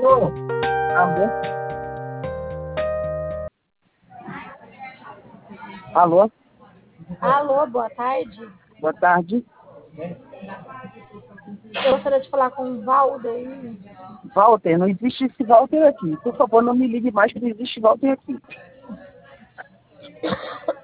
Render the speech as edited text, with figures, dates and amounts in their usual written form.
Alô? Alô? Alô? Alô, boa tarde. Boa tarde. Eu gostaria de falar com o Valdeir. Walter, não existe esse Walter aqui. Por favor, não me ligue mais que não existe Walter aqui.